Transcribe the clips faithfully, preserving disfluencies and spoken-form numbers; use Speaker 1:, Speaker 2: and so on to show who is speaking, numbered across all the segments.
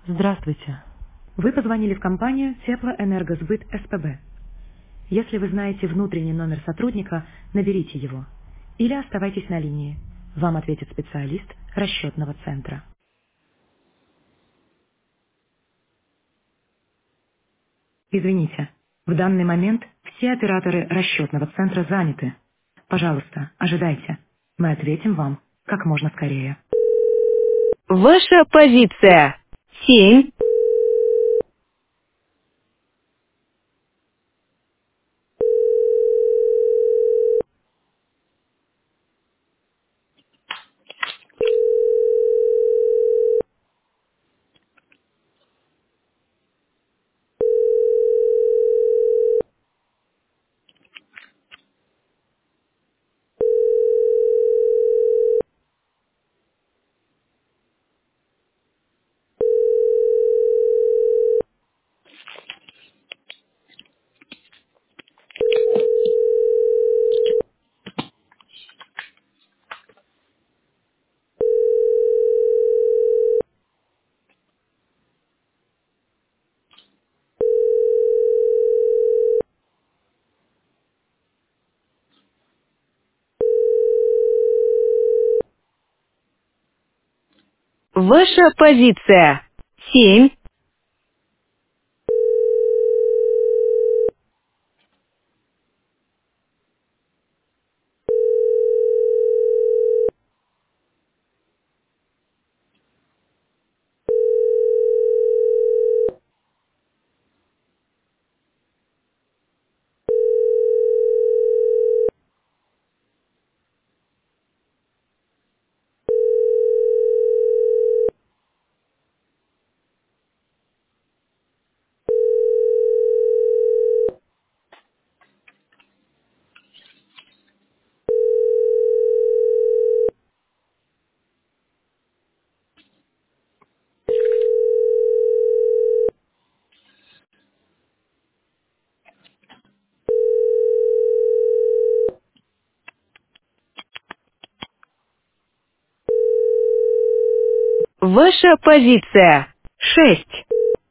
Speaker 1: Здравствуйте. Вы позвонили в компанию Теплоэнергосбыт СПБ. Если вы знаете внутренний номер сотрудника, наберите его. Или оставайтесь на линии. Вам ответит специалист расчетного центра. Извините, в данный момент все операторы расчетного центра заняты. Пожалуйста, ожидайте. Мы ответим вам как можно скорее. Ваша позиция. Семь. Ваша позиция. Семь. Ваша позиция. Шесть.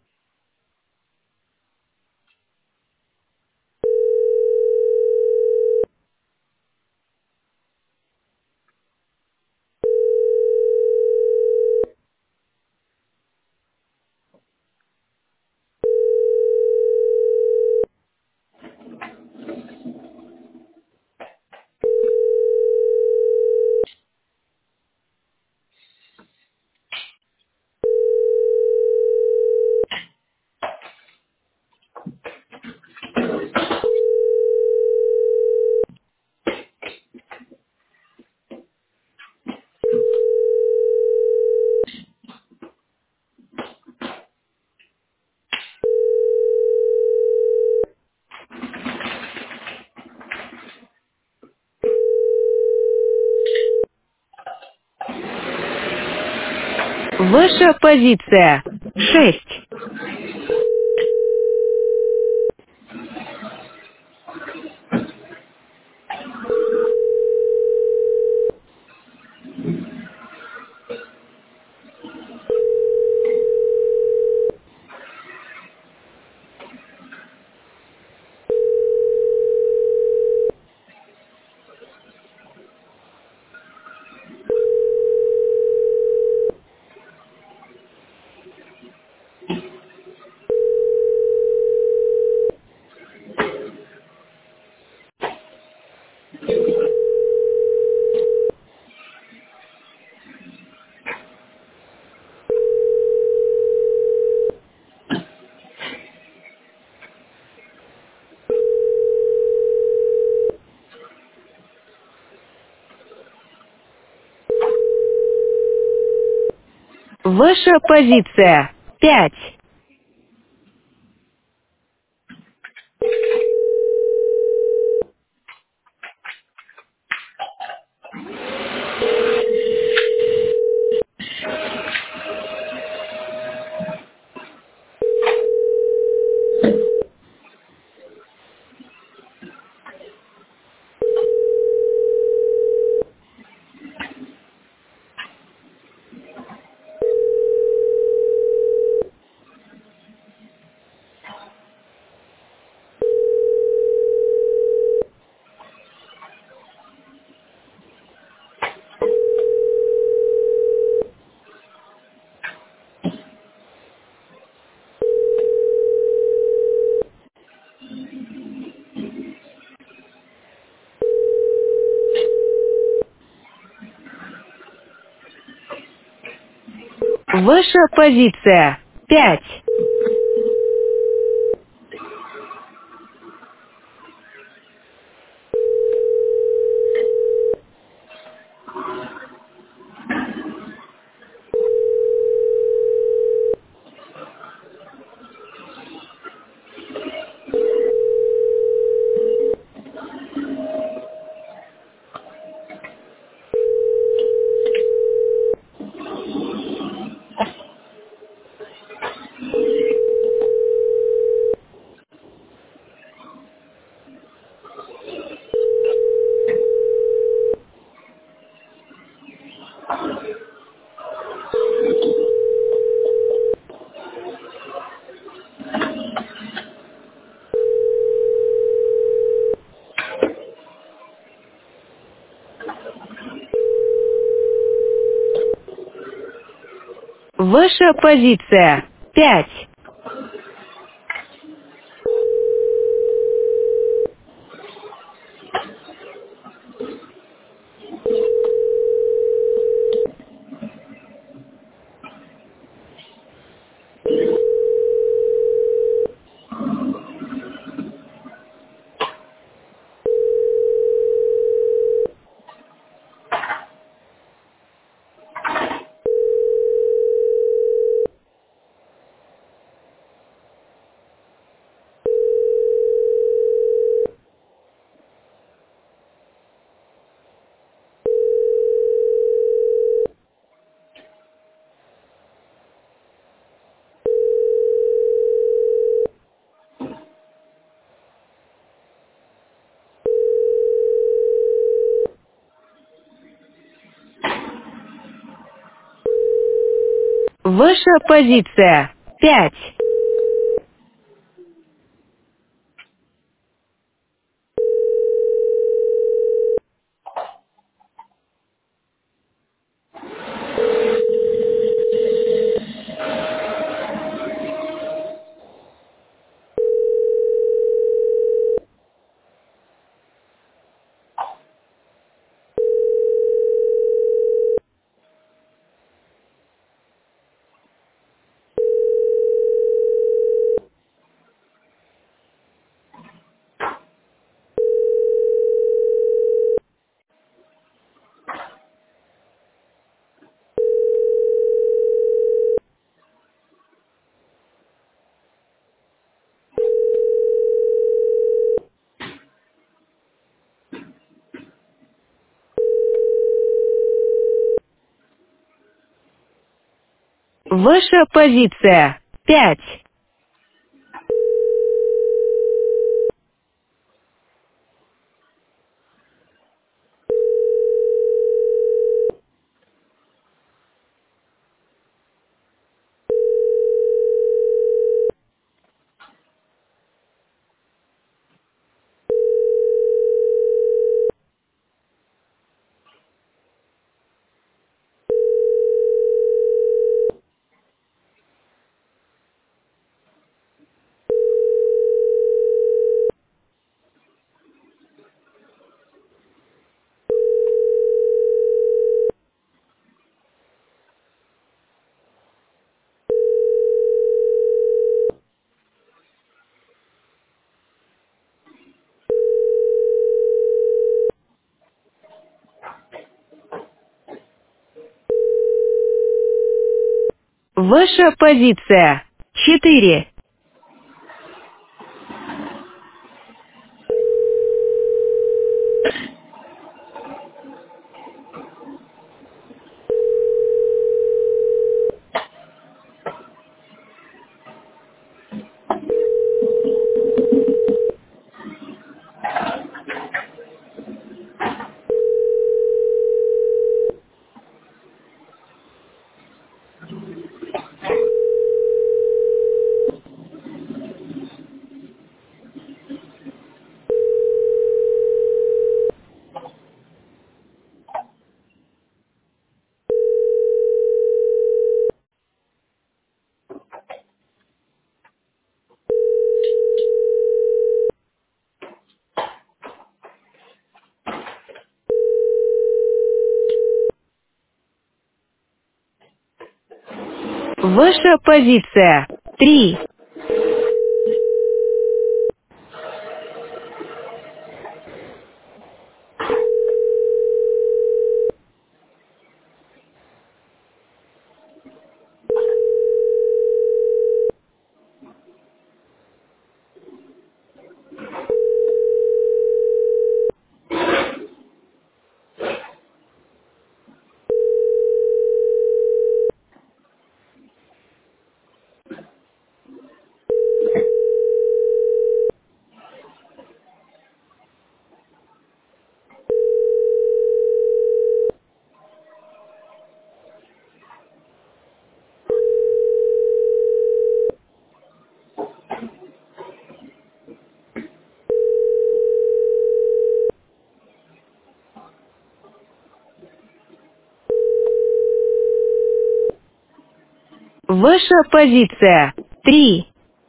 Speaker 1: Ваша позиция. Шесть. Ваша позиция. Пять. Ваша позиция. Пять. Ваша позиция. Пять. Ваша позиция. Пять. Ваша позиция. Пять. Ваша позиция. Четыре. Ваша позиция. Три. Ваша позиция. Три.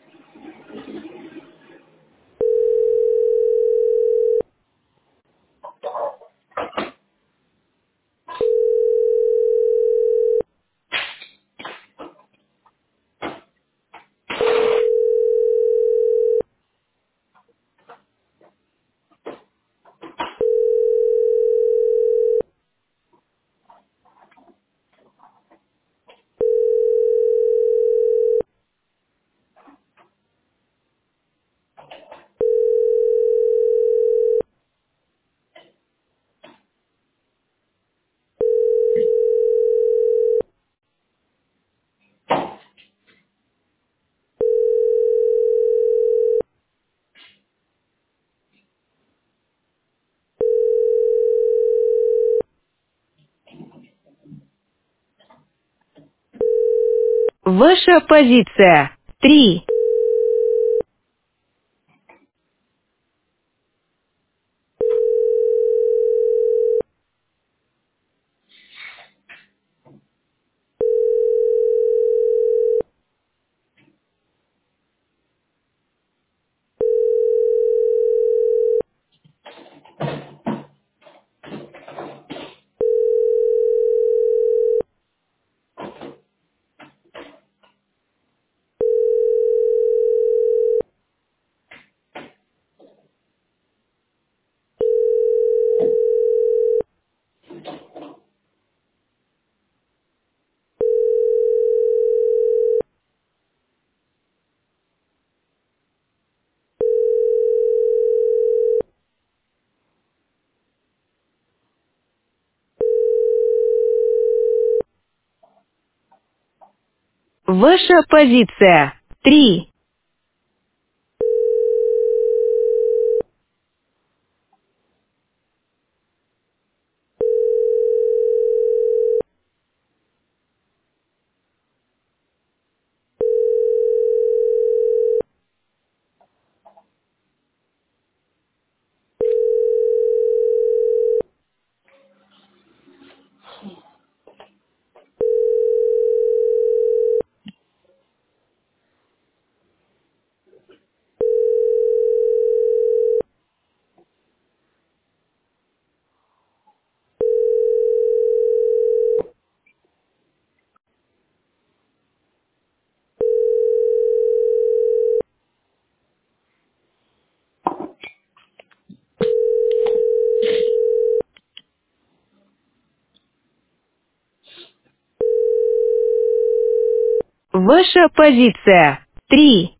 Speaker 1: Ваша позиция. Три. Ваша позиция. Три. Ваша позиция. Три.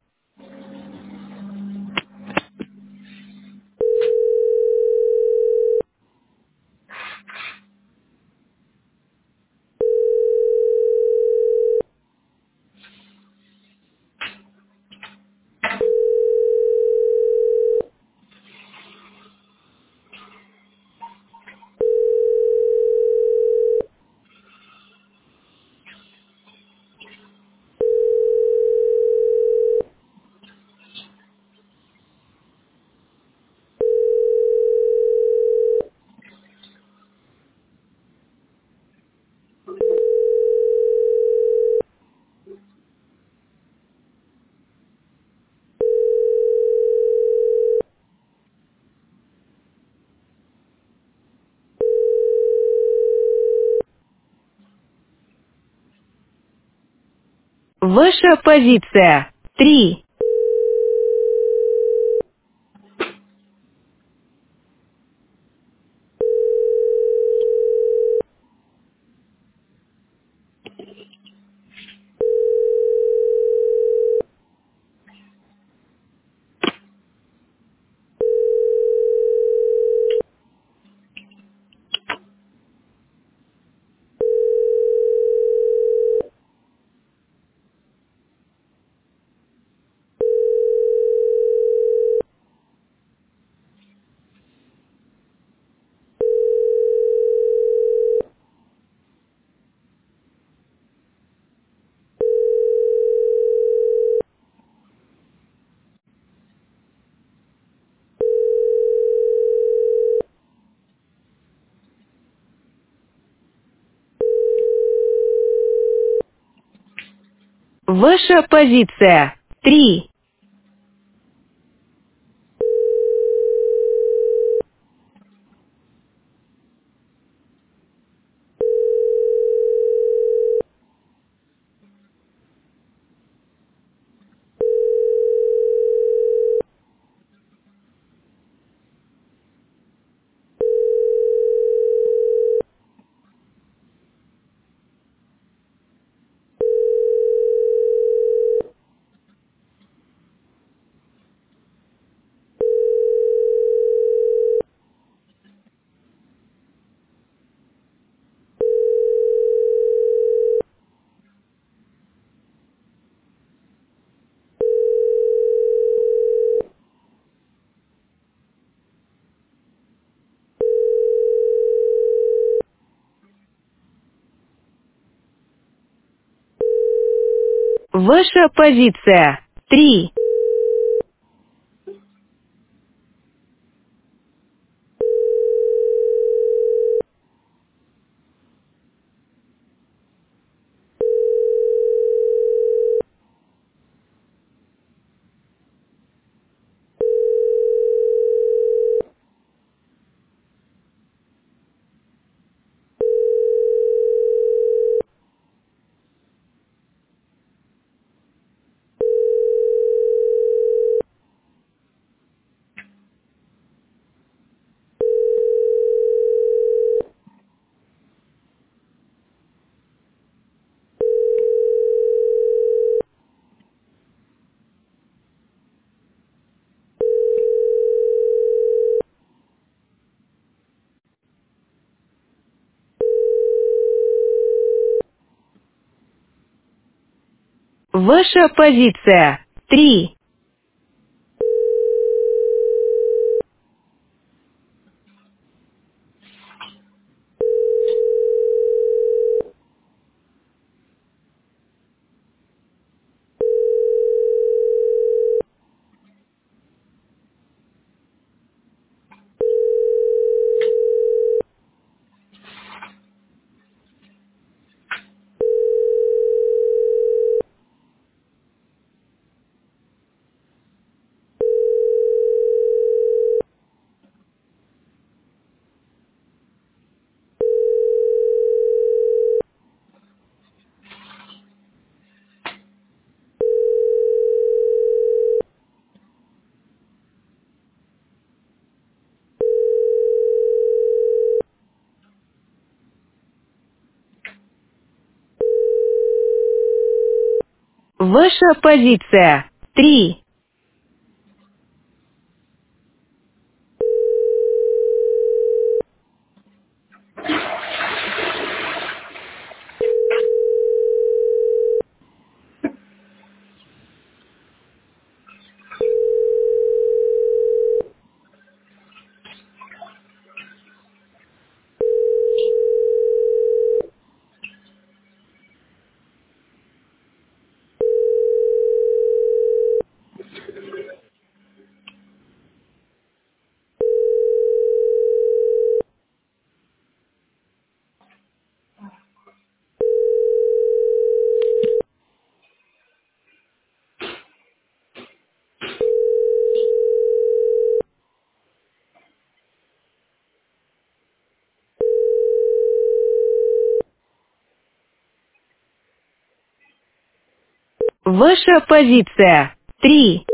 Speaker 1: Ваша позиция. Три. Ваша позиция. Три. Ваша позиция. Три. Ваша позиция. Три. Ваша позиция. Три. Ваша позиция. Три.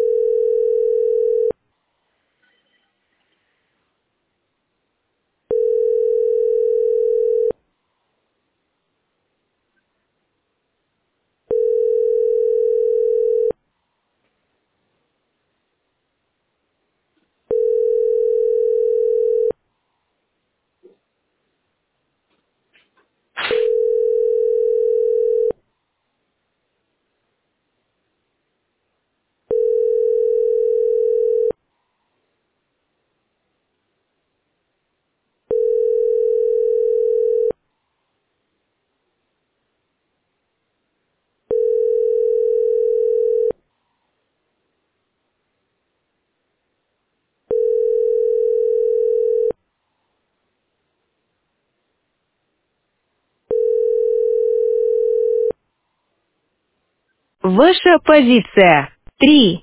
Speaker 1: Ваша позиция. Три.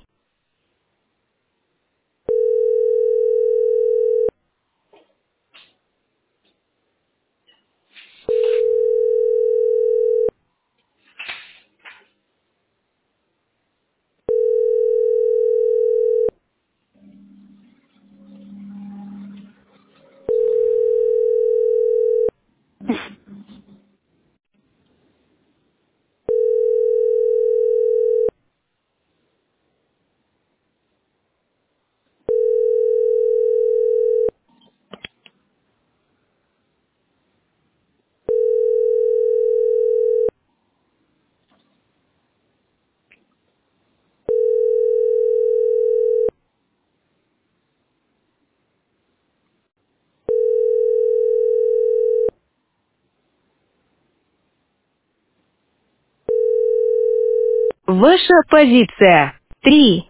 Speaker 1: Ваша позиция. Три.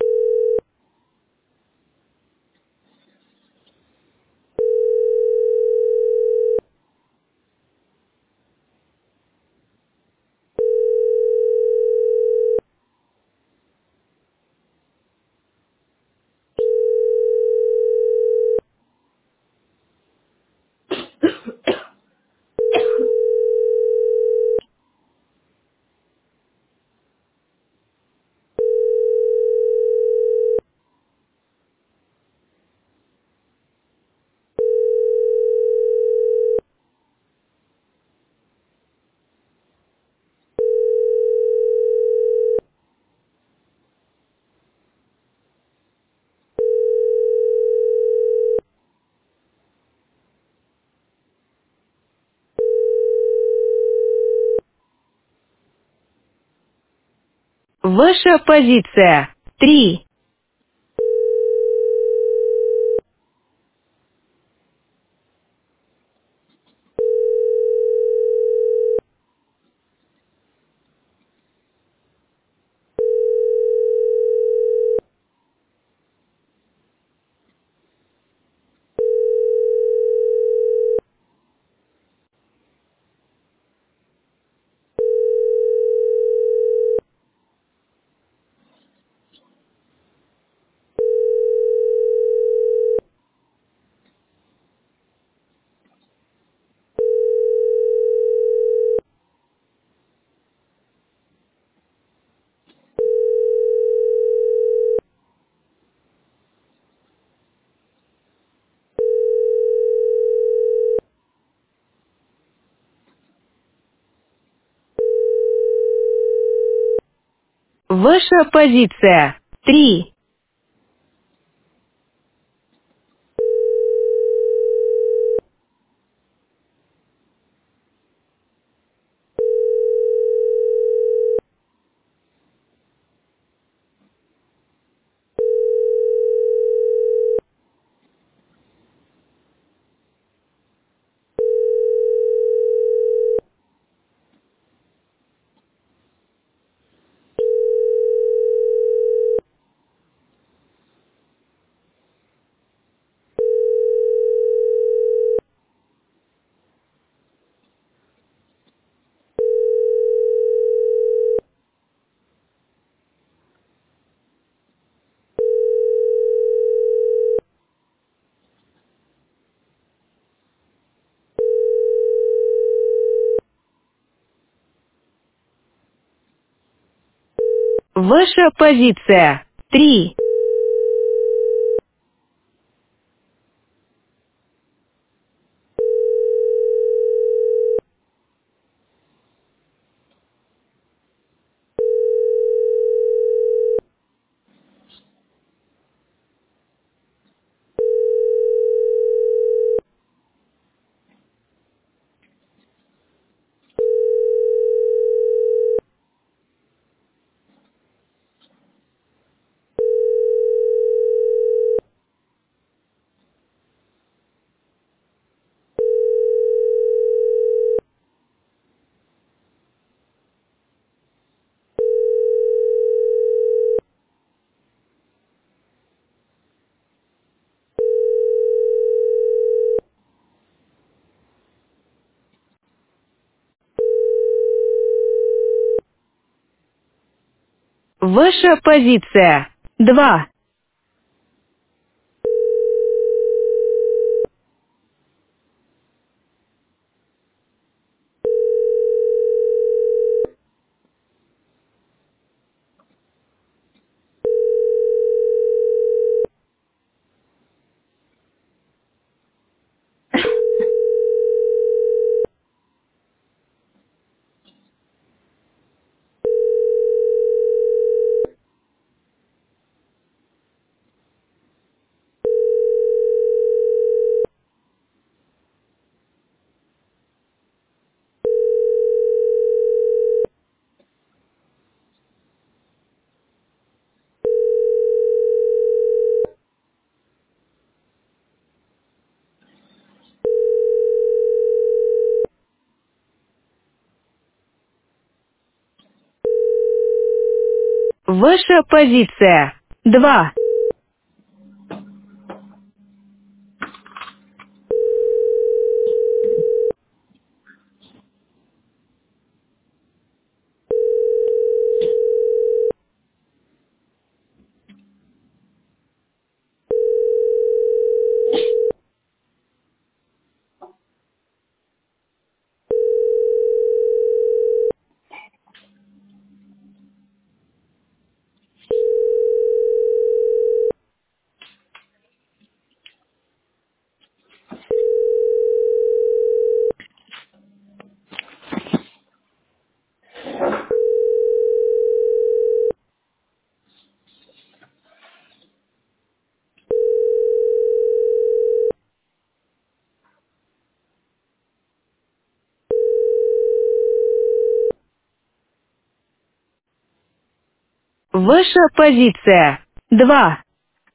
Speaker 1: Ваша позиция. Три. Ваша позиция. Три. Ваша позиция. Три. Ваша позиция. Два. Ваша позиция. Два. Ваша позиция. Два.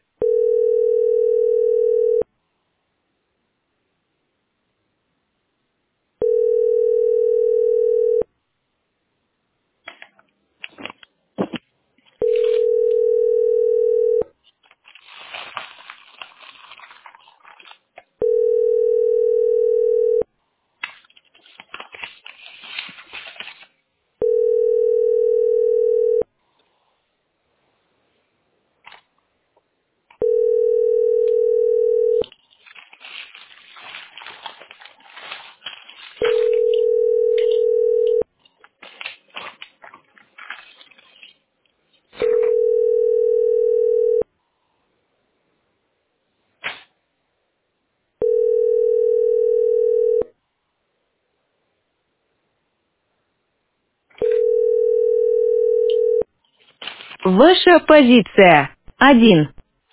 Speaker 1: Ваша позиция. Один.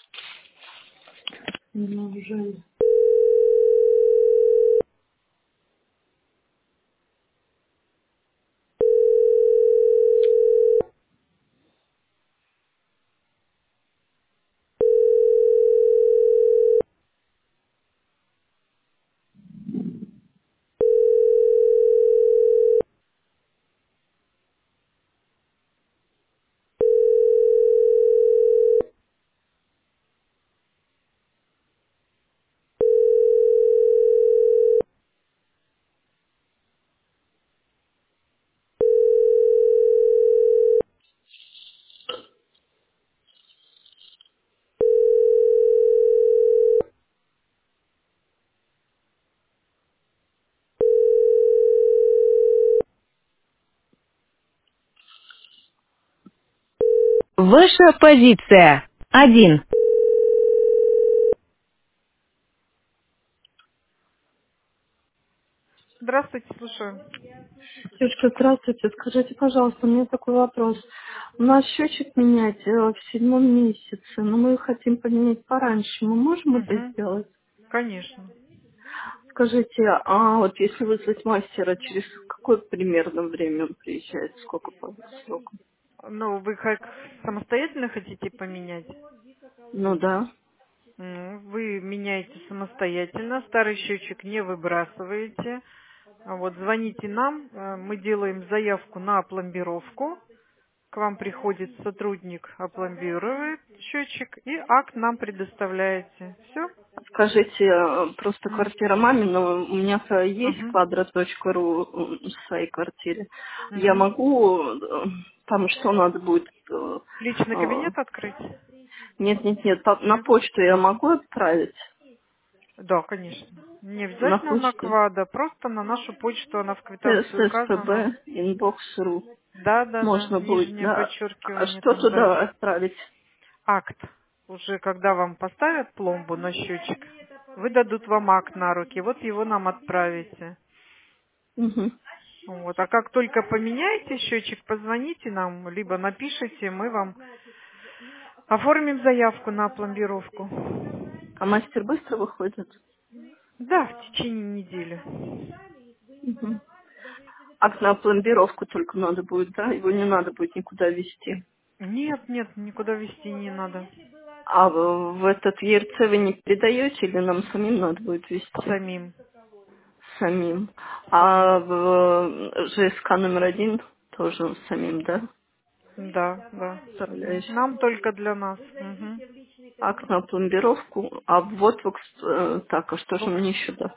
Speaker 2: Неужели?
Speaker 1: Ваша позиция. Один.
Speaker 2: Здравствуйте, слушаю.
Speaker 3: Девушка, здравствуйте. Скажите, пожалуйста, у меня такой вопрос. У нас счетчик менять э, в седьмом месяце, но мы хотим поменять пораньше. Мы можем это
Speaker 2: Угу.
Speaker 3: сделать?
Speaker 2: Конечно.
Speaker 3: Скажите, а вот если вызвать мастера, через какое примерно время он приезжает? Сколько по сроку?
Speaker 2: Ну, вы как самостоятельно хотите поменять?
Speaker 3: Ну да.
Speaker 2: Ну, вы меняете самостоятельно, старый счетчик не выбрасываете. А вот звоните нам, э, мы делаем заявку на опломбировку. К вам приходит сотрудник, опломбирует счетчик, и акт нам предоставляете. Все?
Speaker 3: Скажите, э, просто квартира мамина, у меня э, есть
Speaker 2: Угу.
Speaker 3: квадрат точка ру в своей квартире. Я
Speaker 2: Угу.
Speaker 3: могу, э, там что надо будет, э,
Speaker 2: Личный
Speaker 3: э,
Speaker 2: кабинет открыть?
Speaker 3: нет, нет, нет, по- на
Speaker 2: Нет?
Speaker 3: почту я могу отправить?
Speaker 2: Да, конечно. Не
Speaker 3: На
Speaker 2: обязательно на
Speaker 3: почту.
Speaker 2: квада, просто на нашу почту, она в квитанции указана.
Speaker 3: ССПБ, инбокс.ру.
Speaker 2: Да, да, да,
Speaker 3: Можно будет,
Speaker 2: нижнее
Speaker 3: да. А
Speaker 2: подчеркивание
Speaker 3: что
Speaker 2: там
Speaker 3: туда
Speaker 2: дальше.
Speaker 3: отправить?
Speaker 2: Акт. Уже когда вам поставят пломбу на счетчик, выдадут вам акт на руки, вот его нам отправите.
Speaker 3: Угу.
Speaker 2: Вот. А как только поменяете счетчик, позвоните нам, либо напишите, мы вам оформим заявку на пломбировку.
Speaker 3: А мастер быстро выходит?
Speaker 2: Да, в течение недели.
Speaker 3: Угу. Акт на пломбировку только надо будет, да? Его не надо будет никуда везти.
Speaker 2: Нет, нет, никуда везти не надо.
Speaker 3: А в, в этот ЕРЦ вы не передаете или нам самим надо будет везти?
Speaker 2: Самим.
Speaker 3: Самим.
Speaker 2: Самим.
Speaker 3: А в ЖСК номер один тоже самим, да?
Speaker 2: Да, да. Мгм.
Speaker 3: Отправляешь.
Speaker 2: Нам только для нас. Мгм.
Speaker 3: Акт на пломбировку, а вот в экс- э, так, а что же
Speaker 2: Вот.
Speaker 3: мне еще да?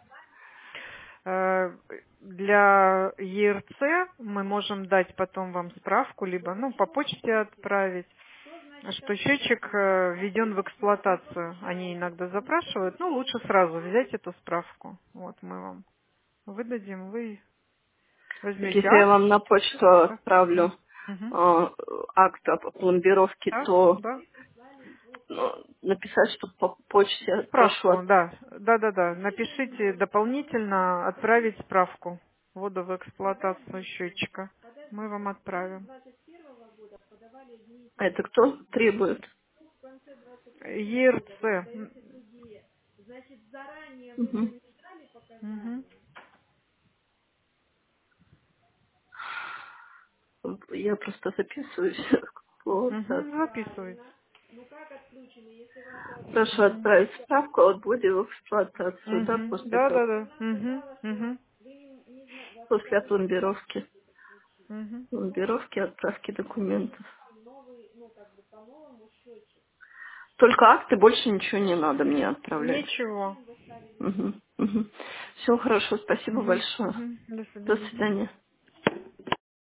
Speaker 2: Э, Для ЕРЦ мы можем дать потом вам справку, либо ну, по почте отправить, что счетчик э, введен в эксплуатацию. Они иногда запрашивают, ну лучше сразу взять эту справку. Вот мы вам выдадим, вы
Speaker 3: Так
Speaker 2: возьмете
Speaker 3: если я
Speaker 2: акт.
Speaker 3: вам на почту
Speaker 2: Да.
Speaker 3: отправлю
Speaker 2: Мгм.
Speaker 3: э, акт о пломбировке,
Speaker 2: Да,
Speaker 3: то
Speaker 2: да.
Speaker 3: ну, написать, что по почте прошу
Speaker 2: Справку,
Speaker 3: от...
Speaker 2: да. Да, да, да. Напишите дополнительно отправить справку ввода в эксплуатацию счетчика. Мы вам отправим.
Speaker 3: А это кто требует?
Speaker 2: ЕРЦ.
Speaker 3: Мгм.
Speaker 2: Мгм.
Speaker 3: Я просто записываюсь. Вот, да.
Speaker 2: Мгм. Записывайте.
Speaker 3: Прошу
Speaker 2: Мгм.
Speaker 3: отправить справку о вводе в эксплуатацию, да,
Speaker 2: Мгм.
Speaker 3: после
Speaker 2: Да,
Speaker 3: того,
Speaker 2: да, да. Мгм. Мгм.
Speaker 3: после опломбировки.
Speaker 2: Мгм.
Speaker 3: Пломбировки, отправки документов. Только акты, больше ничего не надо мне отправлять.
Speaker 2: Ничего.
Speaker 3: Угу. Угу. Все хорошо, спасибо
Speaker 2: Мгм.
Speaker 3: большое.
Speaker 2: Мгм. До
Speaker 3: До
Speaker 2: свидания.
Speaker 3: свидания.